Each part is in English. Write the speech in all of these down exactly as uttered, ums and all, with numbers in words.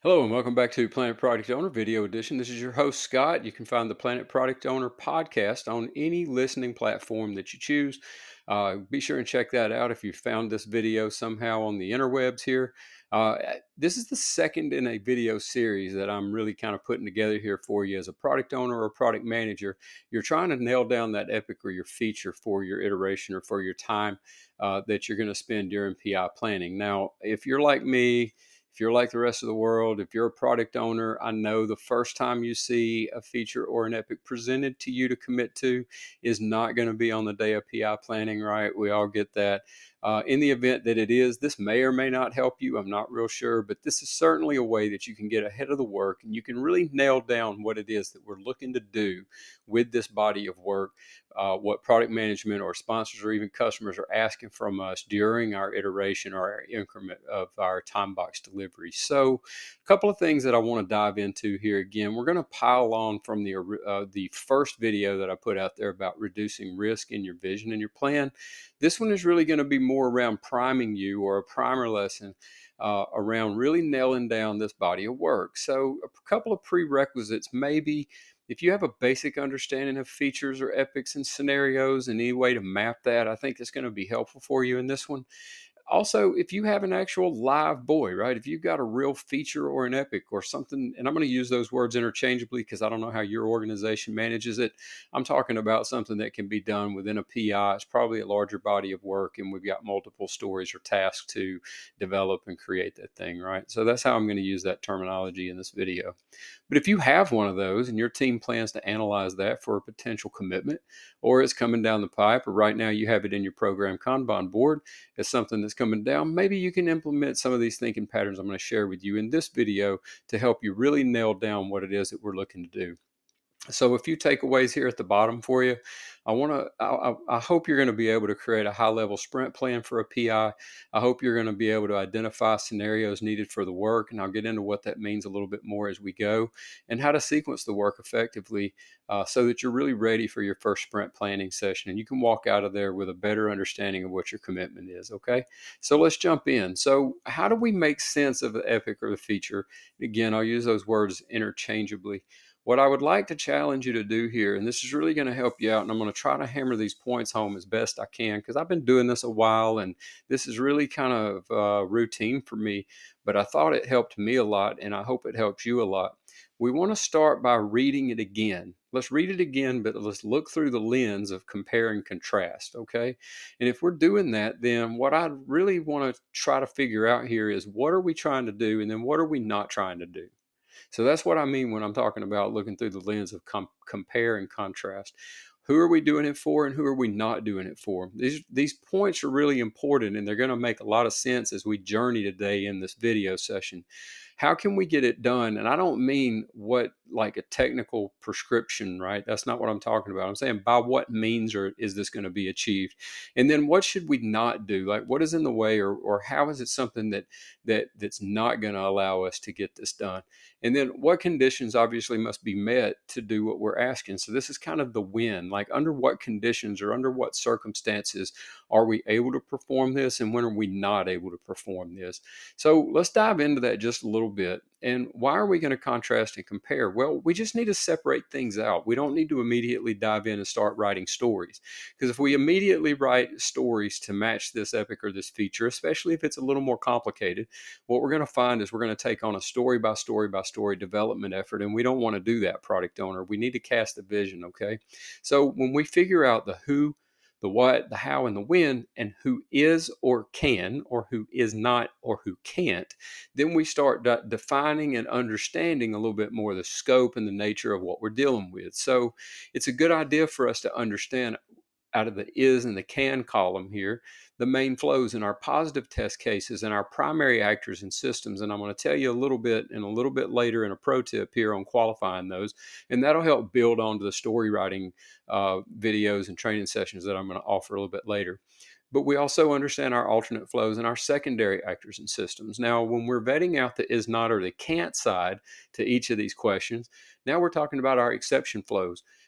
Hello and welcome back to Planet Product Owner Video Edition. This is your host, Scott. You can find the Planet Product Owner podcast on any listening platform that you choose. Uh, be sure and check that out if you found this video somehow on the interwebs here. Uh, this is the second in a video series that I'm really kind of putting together here for you as a product owner or product manager. You're trying to nail down that epic or your feature for your iteration or for your time uh, that you're going to spend during P I planning. Now, if you're like me, if you're like the rest of the world, if you're a product owner, I know the first time you see a feature or an epic presented to you to commit to is not going to be on the day of P I planning, right? We all get that. Uh, in the event that it is, this may or may not help you. I'm not real sure, but this is certainly a way that you can get ahead of the work and you can really nail down what it is that we're looking to do with this body of work, uh, what product management or sponsors or even customers are asking from us during our iteration or our increment of our time box delivery. So a couple of things that I want to dive into here. Again, we're going to pile on from the, uh, the first video that I put out there about reducing risk in your vision and your plan. This one is really going to be more around priming you, or a primer lesson uh, around really nailing down this body of work. So a couple of prerequisites, maybe if you have a basic understanding of features or epics and scenarios and any way to map that, I think it's going to be helpful for you in this one. Also, if you have an actual live boy, right? If you've got a real feature or an epic or something, and I'm going to use those words interchangeably because I don't know how your organization manages it. I'm talking about something that can be done within a P I. It's probably a larger body of work, and we've got multiple stories or tasks to develop and create that thing, right? So that's how I'm going to use that terminology in this video. But if you have one of those and your team plans to analyze that for a potential commitment, or it's coming down the pipe, or right now you have it in your program Kanban board as something that's coming down, maybe you can implement some of these thinking patterns I'm going to share with you in this video to help you really nail down what it is that we're looking to do. So a few takeaways here at the bottom for you. I want to. I, I hope you're going to be able to create a high-level sprint plan for a P I. I hope you're going to be able to identify scenarios needed for the work, and I'll get into what that means a little bit more as we go, and how to sequence the work effectively, uh, so that you're really ready for your first sprint planning session, and you can walk out of there with a better understanding of what your commitment is. Okay, so let's jump in. So how do we make sense of the epic or the feature? Again, I'll use those words interchangeably. What I would like to challenge you to do here, and this is really going to help you out, and I'm going to try to hammer these points home as best I can because I've been doing this a while and this is really kind of uh, routine for me, but I thought it helped me a lot and I hope it helps you a lot. We want to start by reading it again. Let's read it again, but let's look through the lens of compare and contrast, okay? And if we're doing that, then what I really want to try to figure out here is what are we trying to do, and then what are we not trying to do? So that's what I mean when I'm talking about looking through the lens of com- compare and contrast. Who are we doing it for, and who are we not doing it for? These these points are really important, and they're going to make a lot of sense as we journey today in this video session. How can we get it done? And I don't mean what like a technical prescription, right? That's not what I'm talking about. I'm saying by what means or is this going to be achieved? And then what should we not do? Like what is in the way, or or how is it something that that that's not going to allow us to get this done? And then what conditions obviously must be met to do what we're asking. So this is kind of the when, like under what conditions or under what circumstances are we able to perform this, and when are we not able to perform this? So let's dive into that just a little bit. And why are we going to contrast and compare? Well, we just need to separate things out. We don't need to immediately dive in and start writing stories. Because if we immediately write stories to match this epic or this feature, especially if it's a little more complicated, what we're going to find is we're going to take on a story by story by story development effort. And we don't want to do that, product owner. We need to cast a vision, okay? So when we figure out the who, the what, the how, and the when, and who is or can, or who is not or who can't, then we start de- defining and understanding a little bit more the scope and the nature of what we're dealing with. So it's a good idea for us to understand out of the is and the can column here, the main flows in our positive test cases and our primary actors and systems. And I'm going to tell you a little bit and a little bit later in a pro tip here on qualifying those. And that'll help build onto the story writing uh, videos and training sessions that I'm going to offer a little bit later. But we also understand our alternate flows and our secondary actors and systems. Now, when we're vetting out the is not or the can't side to each of these questions, now we're talking about our exception flows.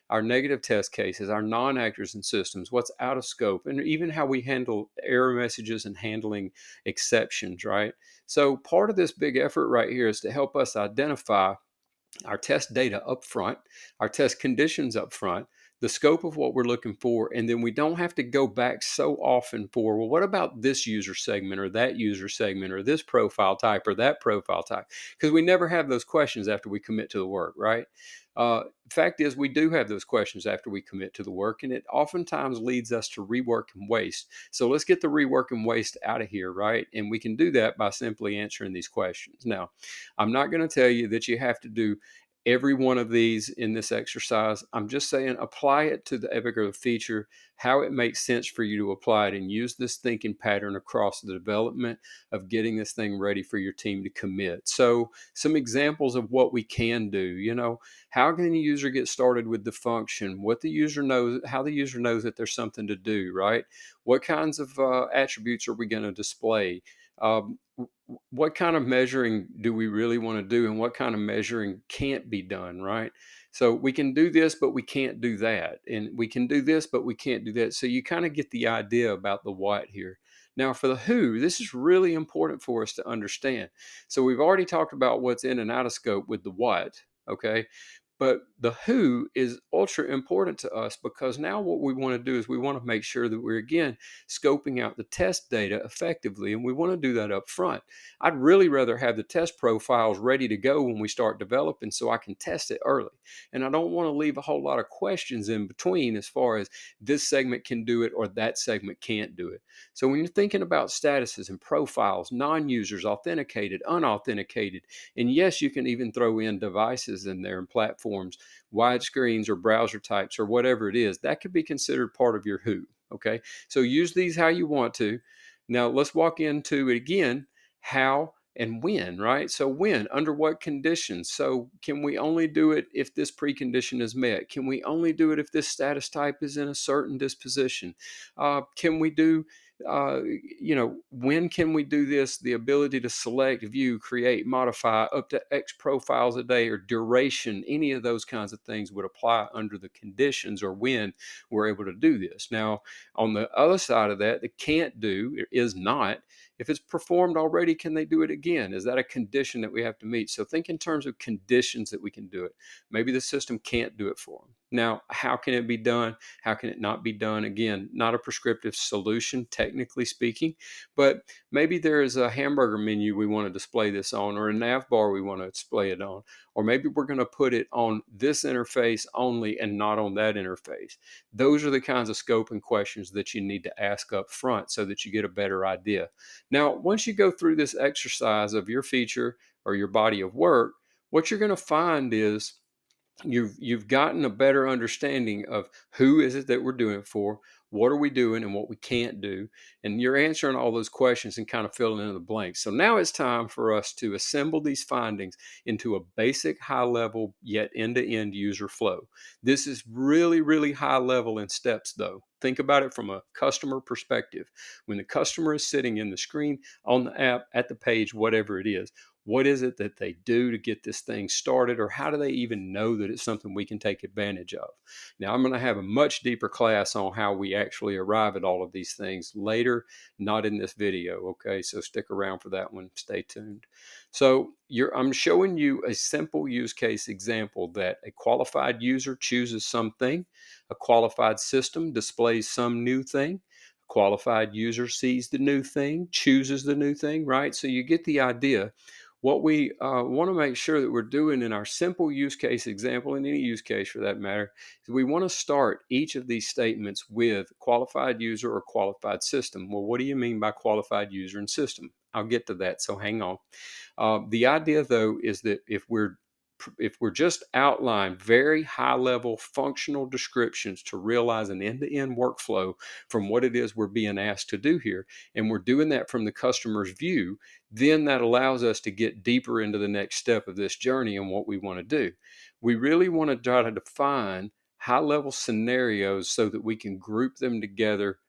our negative test cases, our non-actors and systems, what's out of scope, and even how we handle error messages and handling exceptions, right? So part of this big effort right here is to help us identify our test data up front, our test conditions up front, the scope of what we're looking for, and then we don't have to go back so often for, well, what about this user segment or that user segment or this profile type or that profile type? Because we never have those questions after we commit to the work, right? Uh, fact is, we do have those questions after we commit to the work, and it oftentimes leads us to rework and waste. So let's get the rework and waste out of here, right? And we can do that by simply answering these questions. Now, I'm not going to tell you that you have to do every one of these in this exercise. I'm just saying apply it to the epic or the feature, how it makes sense for you to apply it, and use this thinking pattern across the development of getting this thing ready for your team to commit. So some examples of what we can do, you know, how can the user get started with the function, what the user knows, how the user knows that there's something to do, right? What kinds of uh, attributes are we going to display? Um, what kind of measuring do we really want to do, and what kind of measuring can't be done, right? So we can do this, but we can't do that. And we can do this, but we can't do that. So you kind of get the idea about the what here. Now, for the who, this is really important for us to understand. So we've already talked about what's in and out of scope with the what, okay? But the who is ultra important to us, because now what we want to do is we want to make sure that we're, again, scoping out the test data effectively, and we want to do that up front. I'd really rather have the test profiles ready to go when we start developing so I can test it early. And I don't want to leave a whole lot of questions in between as far as this segment can do it or that segment can't do it. So when you're thinking about statuses and profiles, non-users, authenticated, unauthenticated, and yes, you can even throw in devices in there and platforms, widescreens or browser types or whatever it is, that could be considered part of your who. Okay, so use these how you want to. Now let's walk into it again, how and when, right? So when, under what conditions? So can we only do it if this precondition is met? Can we only do it if this status type is in a certain disposition? Uh, can we do uh, you know, when can we do this? The ability to select, view, create, modify up to X profiles a day, or duration, any of those kinds of things would apply under the conditions or when we're able to do this. Now, on the other side of that, the can't do is not. If it's performed already, can they do it again? Is that a condition that we have to meet? So think in terms of conditions that we can do it. Maybe the system can't do it for them. Now, how can it be done? How can it not be done? Again, not a prescriptive solution, technically speaking, but maybe there is a hamburger menu we want to display this on, or a nav bar we want to display it on, or maybe we're going to put it on this interface only and not on that interface. Those are the kinds of scope and questions that you need to ask up front so that you get a better idea. Now, once you go through this exercise of your feature or your body of work, what you're going to find is you've you've gotten a better understanding of who is it that we're doing it for, what are we doing, and what we can't do, and you're answering all those questions and kind of filling in the blanks. So now it's time for us to assemble these findings into a basic, high level yet end-to-end user flow. This is really really high level in steps, though. Think about it from a customer perspective. When the customer is sitting in the screen, on the app, at the page, whatever it is, what is it that they do to get this thing started, or how do they even know that it's something we can take advantage of? Now, I'm going to have a much deeper class on how we actually arrive at all of these things later, not in this video, okay? So stick around for that one. Stay tuned. So you're, I'm showing you a simple use case example that a qualified user chooses something, a qualified system displays some new thing, a qualified user sees the new thing, chooses the new thing, right? So you get the idea. What we uh, want to make sure that we're doing in our simple use case example, in any use case for that matter, is we want to start each of these statements with qualified user or qualified system. Well, what do you mean by qualified user and system? I'll get to that, so hang on. Uh, the idea, though, is that if we're if we're just outline very high level functional descriptions to realize an end-to-end workflow from what it is we're being asked to do here, and we're doing that from the customer's view, then that allows us to get deeper into the next step of this journey and what we want to do. We really want to try to define high level scenarios so that we can group them together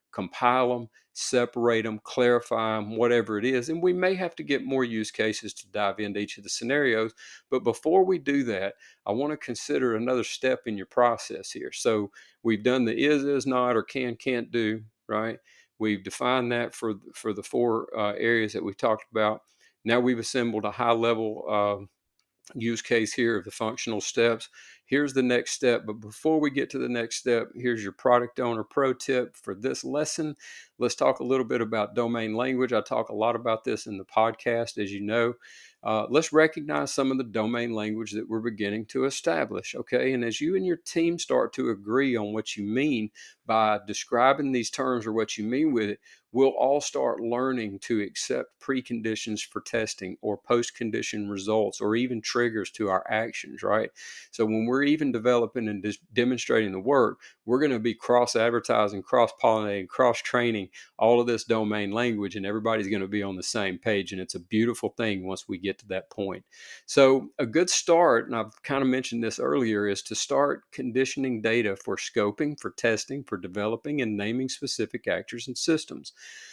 compile them, separate them, clarify them, whatever it is. And we may have to get more use cases to dive into each of the scenarios. But before we do that, I want to consider another step in your process here. So we've done the is, is not, or can, can't do, right? We've defined that for, for the four uh, areas that we talked about. Now we've assembled a high level uh, use case here of the functional steps. Here's the next step. But before we get to the next step, here's your product owner pro tip for this lesson. Let's talk a little bit about domain language. I talk a lot about this in the podcast, as you know. Uh, let's recognize some of the domain language that we're beginning to establish, okay? And as you and your team start to agree on what you mean by describing these terms or what you mean with it, we'll all start learning to accept preconditions for testing or post-condition results or even triggers to our actions, right? So when we're even developing and dis- demonstrating the work, we're going to be cross-advertising, cross-pollinating, cross-training all of this domain language, and everybody's going to be on the same page. And it's a beautiful thing once we get to that point. So a good start, and I've kind of mentioned this earlier, is to start conditioning data for scoping, for testing, for developing and naming specific actors and systems.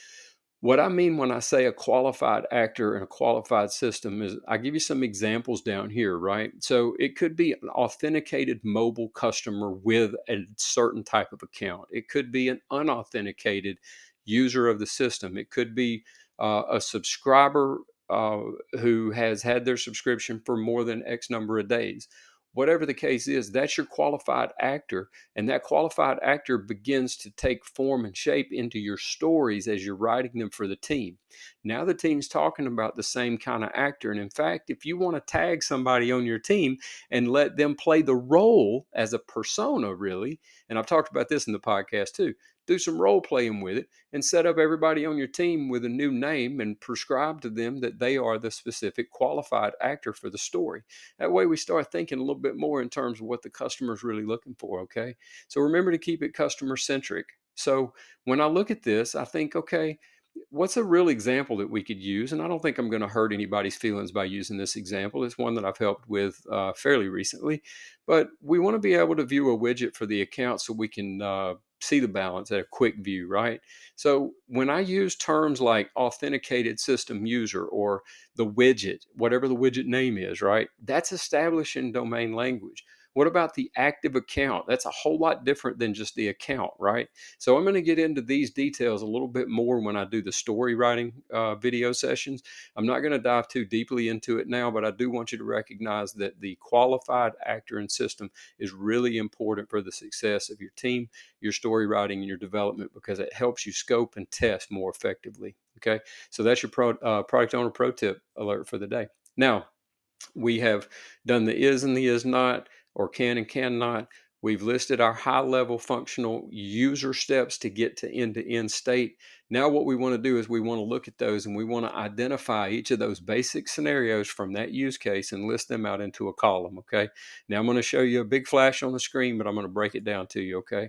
What I mean when I say a qualified actor and a qualified system is I give you some examples down here, right? So it could be an authenticated mobile customer with a certain type of account. It could be an unauthenticated user of the system. It could be uh, a subscriber uh, who has had their subscription for more than X number of days. Whatever the case is, that's your qualified actor. And that qualified actor begins to take form and shape into your stories as you're writing them for the team. Now the team's talking about the same kind of actor. And in fact, if you want to tag somebody on your team and let them play the role as a persona, really, and I've talked about this in the podcast too, do some role playing with it and set up everybody on your team with a new name and prescribe to them that they are the specific qualified actor for the story. That way we start thinking a little bit more in terms of what the customer's really looking for, okay? So remember to keep it customer centric. So when I look at this, I think, okay, what's a real example that we could use? And I don't think I'm going to hurt anybody's feelings by using this example. It's one that I've helped with uh, fairly recently. But we want to be able to view a widget for the account so we can uh, see the balance at a quick view, right? So when I use terms like authenticated system user or the widget, whatever the widget name is, right? That's establishing domain language. What about the active account? That's a whole lot different than just the account, right? So I'm going to get into these details a little bit more when I do the story writing uh, video sessions. I'm not going to dive too deeply into it now, but I do want you to recognize that the qualified actor and system is really important for the success of your team, your story writing, and your development because it helps you scope and test more effectively. Okay, so that's your pro, uh, product owner pro tip alert for the day. Now, we have done the is and the is not, or can and cannot. We've listed our high level functional user steps to get to end to end state. Now what we want to do is we want to look at those and we want to identify each of those basic scenarios from that use case and list them out into a column, okay? Now I'm going to show you a big flash on the screen, but I'm going to break it down to you, okay?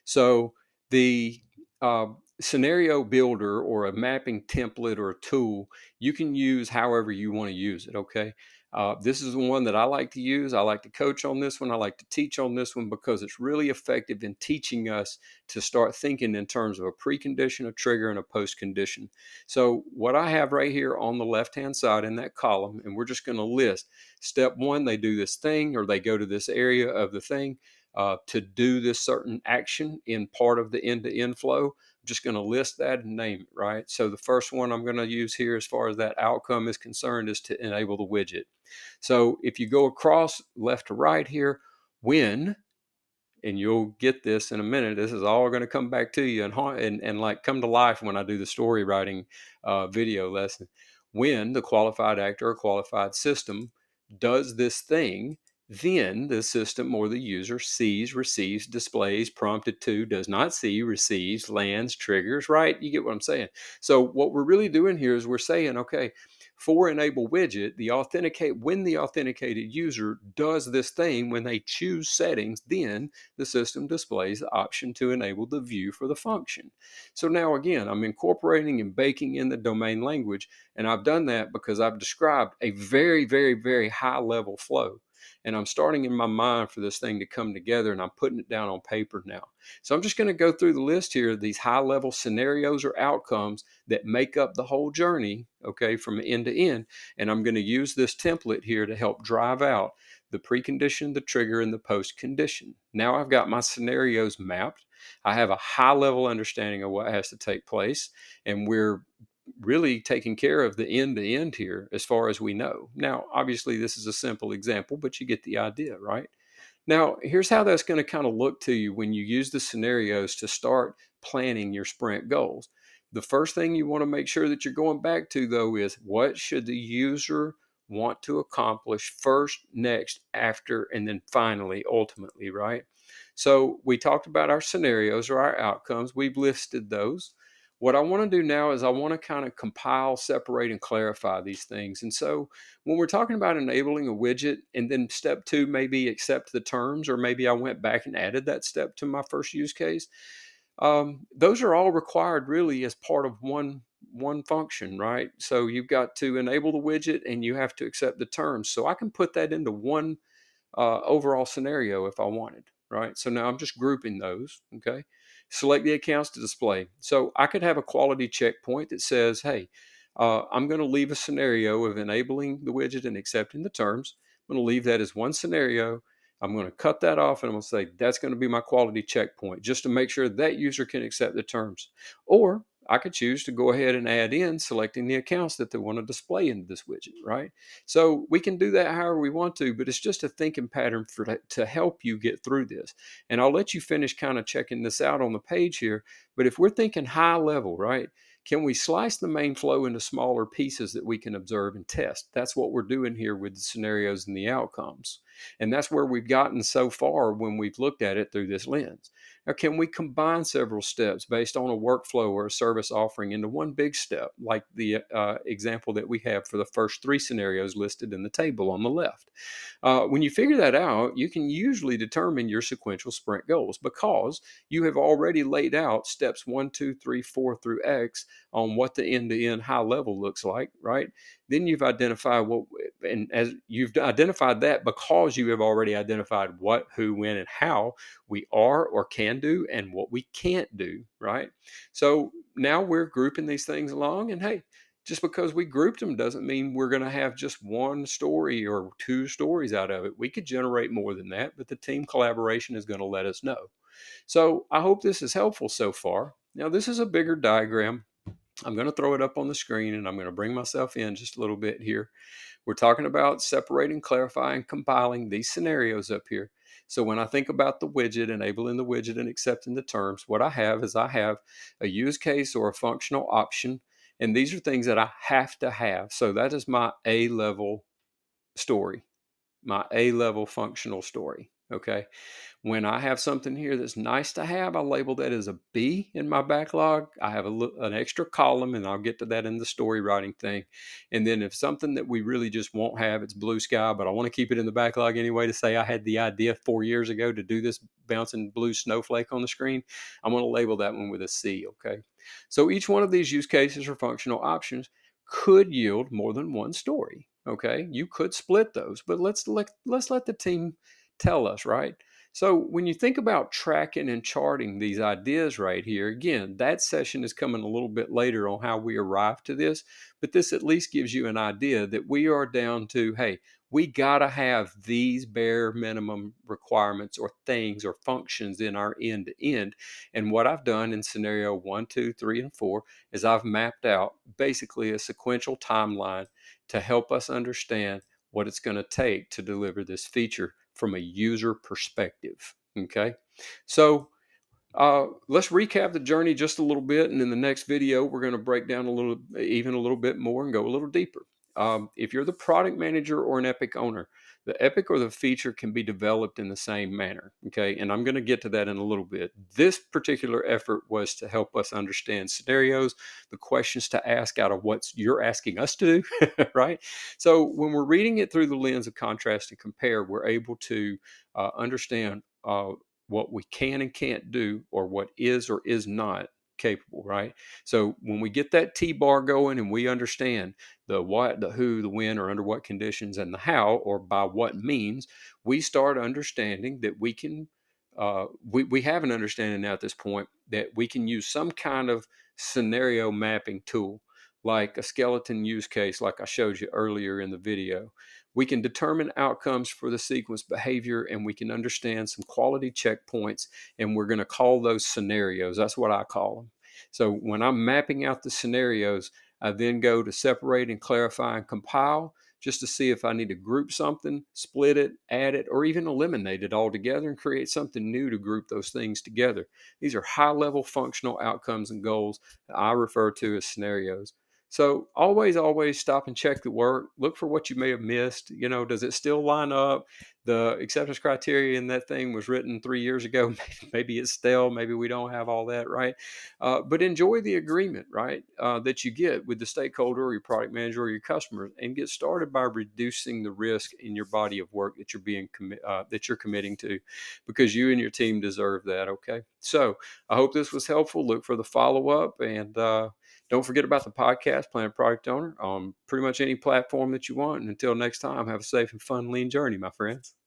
So the uh, scenario builder or a mapping template or a tool, you can use however you want to use it, okay? Uh, this is the one that I like to use. I like to coach on this one. I like to teach on this one because it's really effective in teaching us to start thinking in terms of a precondition, a trigger, and a post-condition. So what I have right here on the left-hand side in that column, and we're just going to list step one, they do this thing or they go to this area of the thing uh, to do this certain action in part of the end-to-end flow. I'm just going to list that and name it, right? So the first one I'm going to use here as far as that outcome is concerned is to enable the widget. So if you go across left to right here, when, and you'll get this in a minute, this is all going to come back to you and, and, and like come to life when I do the story writing uh, video lesson. When the qualified actor or qualified system does this thing, then the system or the user sees, receives, displays, prompted to, does not see, receives, lands, triggers, right? You get what I'm saying? So what we're really doing here is we're saying, okay, for enable widget, the authenticate when the authenticated user does this thing, when they choose settings, then the system displays the option to enable the view for the function. So now again, I'm incorporating and baking in the domain language, and I've done that because I've described a very, very, very high level flow. And I'm starting in my mind for this thing to come together, and I'm putting it down on paper now. So I'm just going to go through the list here of these high level scenarios or outcomes that make up the whole journey, okay, from end to end. And I'm going to use this template here to help drive out the precondition, the trigger, and the post condition. Now I've got my scenarios mapped. I have a high level understanding of what has to take place, and we're really taking care of the end to end here as far as we know. Now, obviously, this is a simple example, but you get the idea, right? Now, here's how that's going to kind of look to you when you use the scenarios to start planning your sprint goals. The first thing you want to make sure that you're going back to, though, is what should the user want to accomplish first, next, after, and then finally, ultimately, right? So we talked about our scenarios or our outcomes. We've listed those. What I want to do now is I want to kind of compile, separate, and clarify these things. And so when we're talking about enabling a widget, and then step two, maybe accept the terms, or maybe I went back and added that step to my first use case. Um, those are all required really as part of one one function, right? So you've got to enable the widget and you have to accept the terms. So I can put that into one uh, overall scenario if I wanted, right? So now I'm just grouping those, okay? Select the accounts to display. So I could have a quality checkpoint that says, hey, uh, I'm going to leave a scenario of enabling the widget and accepting the terms. I'm going to leave that as one scenario. I'm going to cut that off and I'm going to say that's going to be my quality checkpoint just to make sure that user can accept the terms. Or I could choose to go ahead and add in selecting the accounts that they want to display into this widget, right? So we can do that however we want to, but it's just a thinking pattern for to help you get through this. And I'll let you finish kind of checking this out on the page here. But if we're thinking high level, right? Can we slice the main flow into smaller pieces that we can observe and test? That's what we're doing here with the scenarios and the outcomes. And that's where we've gotten so far when we've looked at it through this lens. Now, can we combine several steps based on a workflow or a service offering into one big step, like the uh, example that we have for the first three scenarios listed in the table on the left? Uh, when you figure that out, you can usually determine your sequential sprint goals because you have already laid out steps one, two, three, four through X on what the end-to-end high level looks like, right? Then you've identified what, and as you've identified that because you have already identified what, who, when, and how we are or can do and what we can't do, right? So now we're grouping these things along, and hey, just because we grouped them doesn't mean we're going to have just one story or two stories out of it. We could generate more than that, but the team collaboration is going to let us know. So I hope this is helpful so far. Now, this is a bigger diagram. I'm going to throw it up on the screen and I'm going to bring myself in just a little bit here. We're talking about separating, clarifying, compiling these scenarios up here. So when I think about the widget, enabling the widget and accepting the terms, what I have is I have a use case or a functional option. And these are things that I have to have. So that is my A-level story, my A-level functional story, okay? When I have something here that's nice to have, I label that as a B in my backlog. I have a, an extra column, and I'll get to that in the story writing thing. And then if something that we really just won't have, it's blue sky, but I want to keep it in the backlog anyway to say I had the idea four years ago to do this bouncing blue snowflake on the screen, I'm going to label that one with a C, okay? So each one of these use cases or functional options could yield more than one story, okay? You could split those, but let's let, let's let the team tell us, right? So when you think about tracking and charting these ideas right here, again, that session is coming a little bit later on how we arrive to this, but this at least gives you an idea that we are down to, hey, we got to have these bare minimum requirements or things or functions in our end to end. And what I've done in scenario one, two, three, and four is I've mapped out basically a sequential timeline to help us understand what it's going to take to deliver this feature from a user perspective. Okay, so uh, let's recap the journey just a little bit, and in the next video, we're going to break down a little, even a little bit more, and go a little deeper. Um, if you're the product manager or an Epic owner, the Epic or the feature can be developed in the same manner. Okay, and I'm going to get to that in a little bit. This particular effort was to help us understand scenarios, the questions to ask out of what you're asking us to do, right? So when we're reading it through the lens of contrast and compare, we're able to uh, understand uh, what we can and can't do, or what is or is not capable, right? So when we get that T bar going and we understand the what, the who, the when, or under what conditions, and the how, or by what means, we start understanding that we can, uh, we, we have an understanding now at this point that we can use some kind of scenario mapping tool, like a skeleton use case, like I showed you earlier in the video. We can determine outcomes for the sequence behavior, and we can understand some quality checkpoints, and we're going to call those scenarios. That's what I call them. So when I'm mapping out the scenarios, I then go to separate and clarify and compile, just to see if I need to group something, split it, add it, or even eliminate it altogether and create something new to group those things together. These are high level functional outcomes and goals that I refer to as scenarios. So always, always stop and check the work. Look for what you may have missed. You know, does it still line up? The acceptance criteria in that thing was written three years ago. Maybe it's stale. Maybe we don't have all that, right? Uh, but enjoy the agreement, right, uh, that you get with the stakeholder or your product manager or your customer, and get started by reducing the risk in your body of work that you're being commi- uh, that you're committing to, because you and your team deserve that. Okay, so I hope this was helpful. Look for the follow up, and uh, don't forget about the podcast, Planet Product Owner, on pretty much any platform that you want. And until next time, have a safe and fun lean journey, my friends.